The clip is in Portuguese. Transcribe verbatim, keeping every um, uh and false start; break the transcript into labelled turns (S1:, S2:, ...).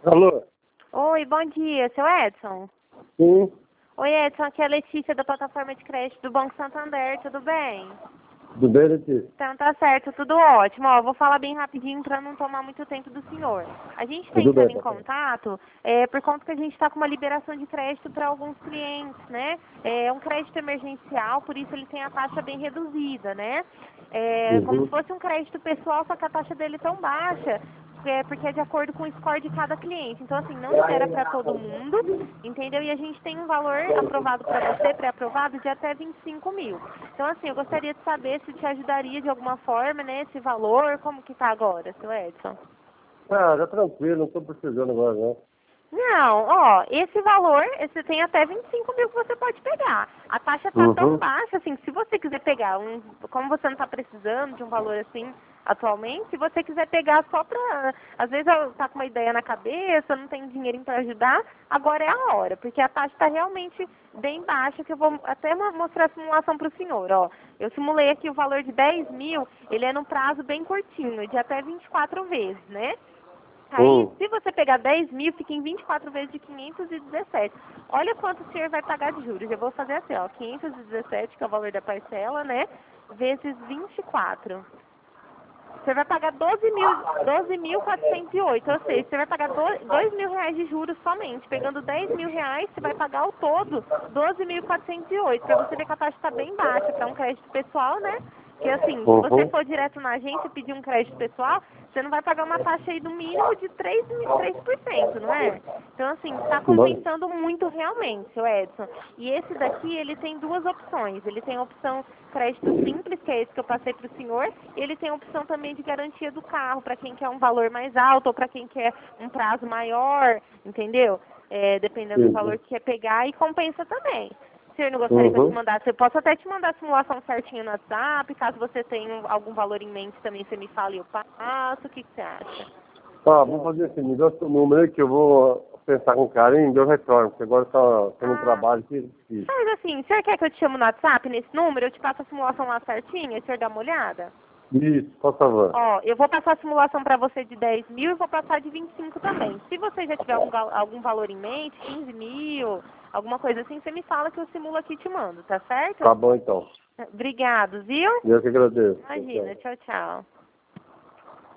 S1: Alô?
S2: Oi, bom dia, seu Edson?
S1: Sim,
S2: Oi, Edson, aqui é a Letícia da plataforma de crédito do Banco Santander, tudo bem?
S1: tudo bem, Letícia?
S2: Então tá certo, tudo ótimo. Ó, vou falar bem rapidinho para não tomar muito tempo do senhor. A gente está
S1: Tudo bem,
S2: entrando em
S1: papai.
S2: contato é, por conta que a gente está com uma liberação de crédito para alguns clientes, né? É um crédito emergencial, por isso ele tem a taxa bem reduzida, né? É como
S1: Uhum.
S2: se fosse um crédito pessoal, só que a taxa dele é tão baixa, é, porque é de acordo com o score de cada cliente. Então, assim, não libera para todo mundo, entendeu? E a gente tem um valor aprovado para você, pré-aprovado, de até vinte e cinco mil. Então, assim, eu gostaria de saber se te ajudaria de alguma forma, né, esse valor, como que tá agora, seu Edson?
S1: Ah, já tranquilo, não estou precisando agora, não.
S2: Não, ó, esse valor, esse tem até vinte e cinco mil que você pode pegar. A taxa tá tão
S1: Uhum.
S2: baixa, assim, que se você quiser pegar um, como você não tá precisando de um valor assim atualmente, se você quiser pegar só pra, às vezes eu tá com uma ideia na cabeça, não tem dinheirinho para ajudar, agora é a hora, porque a taxa tá realmente bem baixa, que eu vou até mo- mostrar a simulação pro senhor, ó. Eu simulei aqui o valor de dez mil, ele é num prazo bem curtinho, de até vinte e quatro vezes, né? Aí,
S1: Hum.
S2: se você pegar dez mil, fica em vinte e quatro vezes de quinhentos e dezessete. Olha quanto o senhor vai pagar de juros. Eu vou fazer assim, ó, quinhentos e dezessete, que é o valor da parcela, né? Vezes vinte e quatro. Você vai pagar doze mil, doze mil quatrocentos e oito, ou seja, você vai pagar dois mil reais de juros somente. Pegando dez mil reais, você vai pagar ao todo doze mil quatrocentos e oito. Para você ver que a taxa está bem baixa para um crédito pessoal, né? Que assim, se você
S1: Uhum.
S2: for direto na agência e pedir um crédito pessoal, você não vai pagar uma taxa aí do mínimo de três por cento, não é? Então, assim, está
S1: Bom.
S2: compensando muito realmente, o Edson. E esse daqui, ele tem duas opções. Ele tem a opção crédito simples, que é esse que eu passei para o senhor, e ele tem a opção também de garantia do carro, para quem quer um valor mais alto ou para quem quer um prazo maior, entendeu? É, dependendo do valor
S1: Uhum.
S2: que quer pegar, e compensa também. O senhor não gostaria que eu te
S1: Uhum.
S2: mandasse? Eu posso até te mandar a simulação certinho no WhatsApp, caso você tenha algum valor em mente também, você me fala e eu passo. O que, que você acha?
S1: Tá, vamos fazer assim, me dá o seu número aí que eu vou pensar com carinho e eu retorno, porque agora tá, tô no
S2: Ah,
S1: trabalho aqui. aqui.
S2: faz assim, o senhor quer que eu te chame no WhatsApp, nesse número? Eu te passo a simulação lá certinha, o senhor dá uma olhada?
S1: Isso, por favor.
S2: Ó, eu vou passar a simulação para você de dez mil e vou passar de vinte e cinco também. Se você já tiver algum, gal- algum valor em mente, quinze mil, alguma coisa assim, você me fala que eu simulo aqui e te mando, tá certo?
S1: Tá bom então.
S2: Obrigado, viu?
S1: Eu que agradeço. Tchau,
S2: Imagina,
S1: tchau.
S2: tchau, tchau.